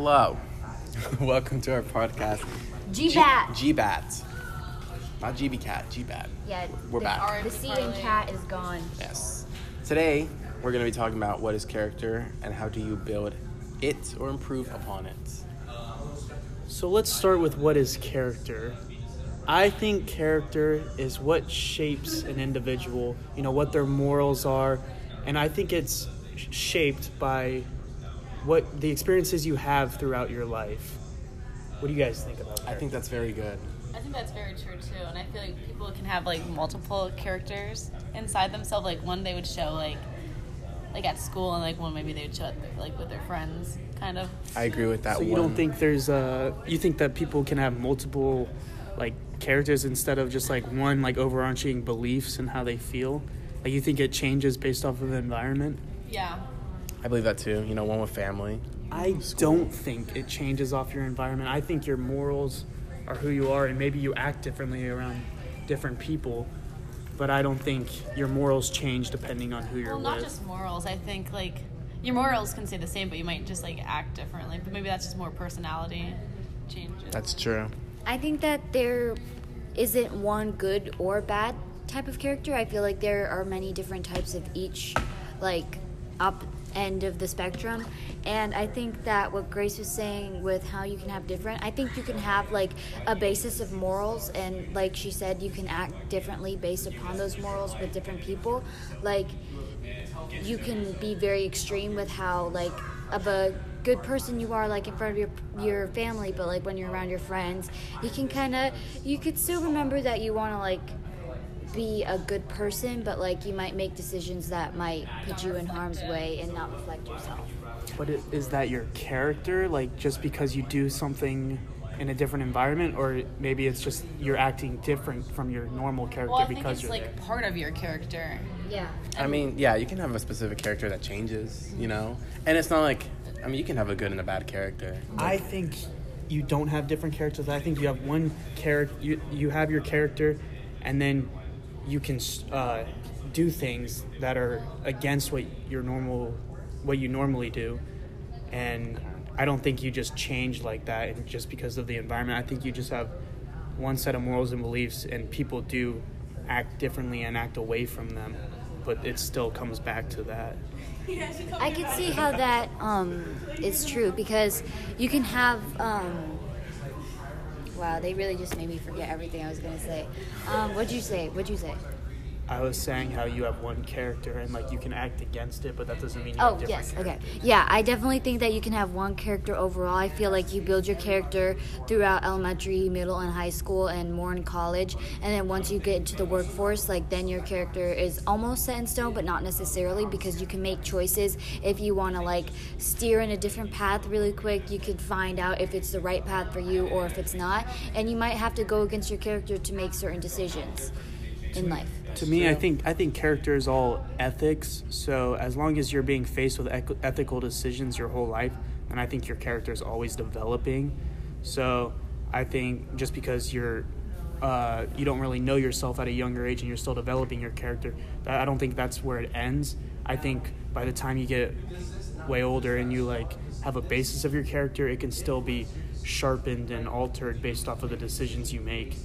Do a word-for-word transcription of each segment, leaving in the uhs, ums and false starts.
Hello. Welcome to our podcast. G-Bat. G- G-Bat. Not G B Cat, G-Bat. Yeah. We're the, back. The C in cat is gone. Yes. Today, we're going to be talking about what is character and how do you build it or improve upon it. So let's start with what is character. I think character is what shapes an individual, you know, what their morals are, and I think it's shaped by what the experiences you have throughout your life. What do you guys think about that? I think that's very good. I think that's very true too, and I feel like people can have like multiple characters inside themselves. Like one they would show like like at school, and like one maybe they would show it, like with their friends, kind of. I agree with that. So you one. don't think there's uh you think that people can have multiple like characters instead of just like one like overarching beliefs and how they feel? Like you think it changes based off of the environment? Yeah. I believe that too. You know, one with family. I don't think it changes off your environment. I think your morals are who you are, and maybe you act differently around different people, but I don't think your morals change depending on who you're Well, not with. just morals. I think like your morals can stay the same, but you might just like act differently. But maybe that's just more personality changes. That's true. I think that there isn't one good or bad type of character. I feel like there are many different types of each, like, up end of the spectrum. And I think that what Grace was saying with how you can have different, I think you can have like a basis of morals, and like she said, you can act differently based upon those morals with different people. Like you can be very extreme with how like of a good person you are, like in front of your your family, but like when you're around your friends, you can kind of you could still remember that you want to like be a good person, but like you might make decisions that might put you in harm's way and not reflect yourself. But it, is that your character, like just because you do something in a different environment, or maybe it's just you're acting different from your normal character well, I think because it's you're like there? part of your character. Yeah. I mean, yeah, you can have a specific character that changes, you know? And it's not like, I mean, you can have a good and a bad character. I think you don't have different characters. I think you have one character. You, you have your character, and then you can uh, do things that are against what your normal, what you normally do, and I don't think you just change like that and just because of the environment. I think you just have one set of morals and beliefs, and people do act differently and act away from them, but it still comes back to that. I can see how that um, is true, because you can have um, wow, they really just made me forget everything I was going to say. Um, what'd you say? What'd you say? I was saying how you have one character and like you can act against it, but that doesn't mean you Oh, have different yes, characters. okay. Yeah, I definitely think that you can have one character overall. I feel like you build your character throughout elementary, middle, and high school, and more in college. And then once you get into the workforce, like then your character is almost set in stone, but not necessarily, because you can make choices. If you want to like steer in a different path really quick, you could find out if it's the right path for you or if it's not. And you might have to go against your character to make certain decisions in life. To me, I think I think character is all ethics. So as long as you're being faced with ec- ethical decisions your whole life, then I think your character is always developing. So I think just because you're uh, you don't really know yourself at a younger age and you're still developing your character, that, I don't think that's where it ends. I think by the time you get way older and you like have a basis of your character, it can still be sharpened and altered based off of the decisions you make.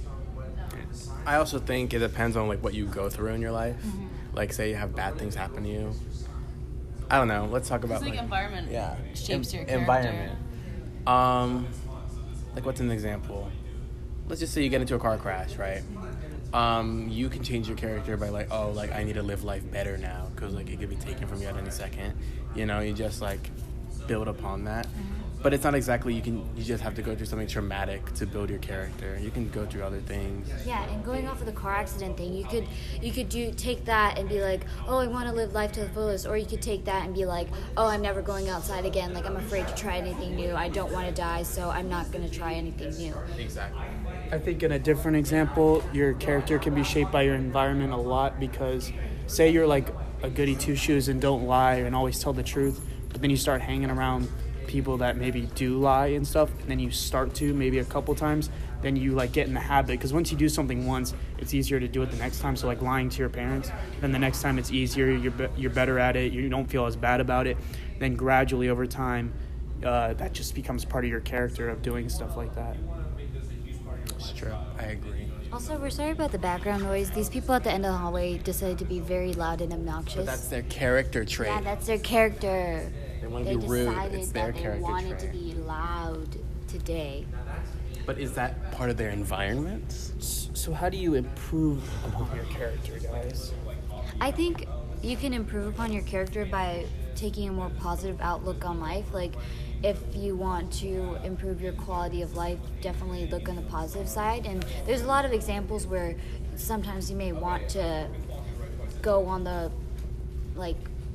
I also think it depends on like what you go through in your life. Mm-hmm. Like, say you have bad things happen to you. I don't know. Let's talk about It's like, like environment yeah, shapes en- your character. environment. Um, like what's an example? Let's just say you get into a car crash, right? Um, you can change your character by like, oh, like I need to live life better now because like it could be taken from you at any second. You know, you just like build upon that. Mm-hmm. But it's not exactly you can. You just have to go through something traumatic to build your character. You can go through other things. Yeah, and going off of the car accident thing, you could you could do take that and be like, oh, I want to live life to the fullest, or you could take that and be like, oh, I'm never going outside again. Like I'm afraid to try anything new. I don't want to die, so I'm not going to try anything new. Exactly. I think in a different example, your character can be shaped by your environment a lot, because say you're like a goody two-shoes and don't lie and always tell the truth, but then you start hanging around people that maybe do lie and stuff, and then you start to maybe a couple times, then you like get in the habit, because once you do something once, it's easier to do it the next time. So like lying to your parents, then the next time it's easier, you're be- you're better at it, you don't feel as bad about it. Then gradually over time uh, that just becomes part of your character of doing stuff like that. It's true. I agree. Also, we're sorry about the background noise. These people at the end of the hallway decided to be very loud and obnoxious. But that's their character trait. Yeah, that's their character. They want They to be rude. decided It's their that they character wanted trait. to be loud today. But is that part of their environment? So how do you improve upon your character, guys? I think you can improve upon your character by taking a more positive outlook on life. Like, if you want to improve your quality of life, definitely look on the positive side. And there's a lot of examples where sometimes you may want to go on the, like,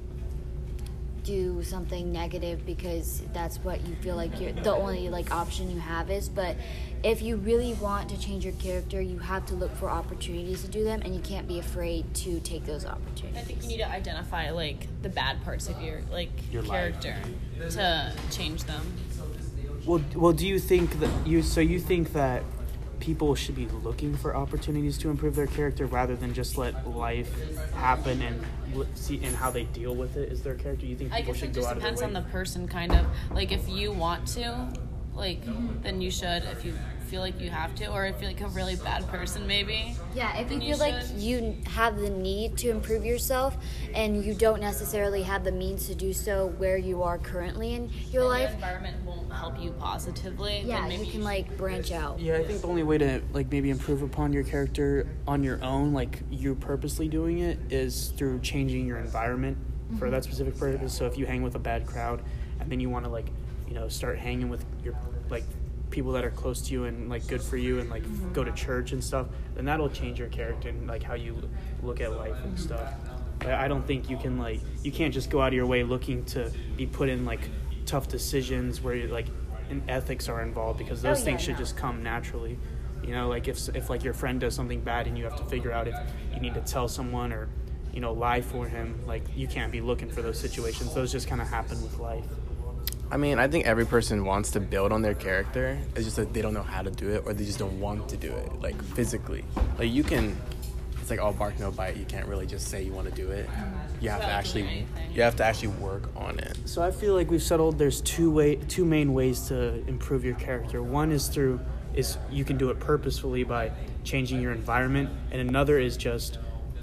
do something negative because that's what you feel like you're, the only, like, option you have is. But if you really want to change your character, you have to look for opportunities to do them, and you can't be afraid to take those opportunities. I think you need to identify like the bad parts of your like Your life. character to change them. Well, well, do you think that you? So you think that people should be looking for opportunities to improve their character rather than just let life happen and l- see and how they deal with it? Is their character? You think I people guess it should go just out of their depends way? on the person, kind of. Like if you want to, like then you should. If you feel like you have to, or if you're like a really bad person, maybe. Yeah, if you then feel you like should. you have the need to improve yourself and you don't necessarily have the means to do so where you are currently in your And life, the environment won't help you positively. yeah, then maybe you can like branch out. Yeah, I think the only way to like maybe improve upon your character on your own, like you purposely doing it, is through changing your environment for that specific purpose. So if you hang with a bad crowd and then you want to like, you know, start hanging with your like people that are close to you and like good for you and like go to church and stuff, then that'll change your character and like how you look at life and stuff. But I don't think you can like you can't just go out of your way looking to be put in like tough decisions where you like and ethics are involved, because those Oh, yeah, things should no. just come naturally. You know, like if if like your friend does something bad and you have to figure out if you need to tell someone or, you know, lie for him, like you can't be looking for those situations. Those just kind of happen with life. I mean, I think every person wants to build on their character. It's just that they don't know how to do it, or they just don't want to do it, like physically. Like you can, it's like all bark, no bite. You can't really just say you want to do it. You have to Without actually, doing anything. you have to actually work on it. So I feel like we've settled there's two way two main ways to improve your character. One is through is you can do it purposefully by changing your environment, and another is just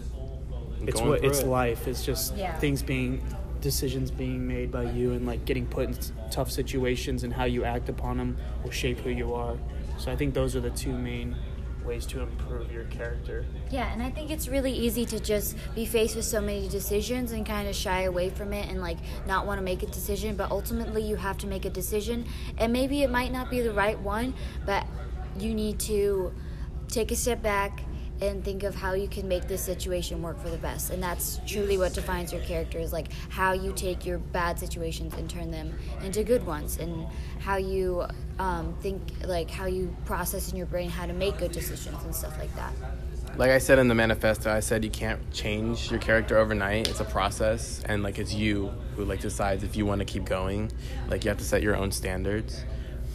it's Going what through it's it. life. It's just Yeah. things being decisions being made by you and like getting put in s- tough situations, and how you act upon them will shape who you are. So I think those are the two main ways to improve your character. Yeah, and I think it's really easy to just be faced with so many decisions and kind of shy away from it and like not want to make a decision, but ultimately you have to make a decision, and maybe it might not be the right one, but you need to take a step back and think of how you can make this situation work for the best. And that's truly what defines your character, is like how you take your bad situations and turn them into good ones, and how you um, think, like how you process in your brain how to make good decisions and stuff like that. Like I said in the manifesto, I said you can't change your character overnight. It's a process, and like it's you who like decides if you want to keep going. Like you have to set your own standards.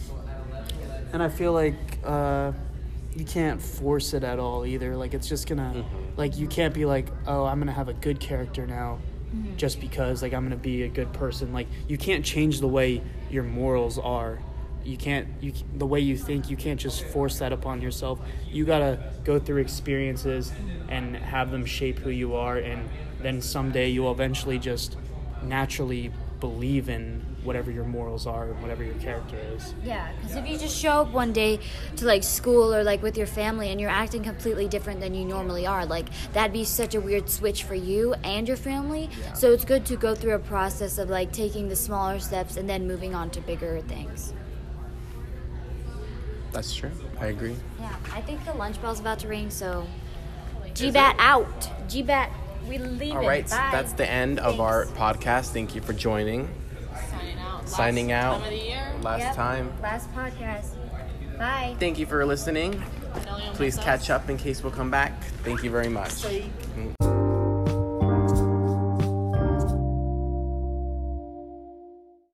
And I feel like uh, you can't force it at all either. Like it's just gonna, Mm-hmm. like you can't be like, oh, I'm gonna have a good character now, just because like I'm gonna be a good person. Like you can't change the way your morals are. You can't, you the way you think. You can't just force that upon yourself. You gotta go through experiences and have them shape who you are, and then someday you'll eventually just naturally believe in whatever your morals are and whatever your character is. Yeah, because if you just show up one day to like school or like with your family and you're acting completely different than you normally are, like that'd be such a weird switch for you and your family. So it's good to go through a process of like taking the smaller steps and then moving on to bigger things. That's true. I agree. Yeah, I think the lunch bell's about to ring, so G BAT out. G BAT, we leave All it. right, Bye. that's the end of our podcast. Thank you for joining. Signing out. Signing Last out. Time of the year. Last Yep, time. Last podcast. Bye. Thank you for listening. Nelly on Please myself. catch up in case we'll come back. Thank you very much. Mm.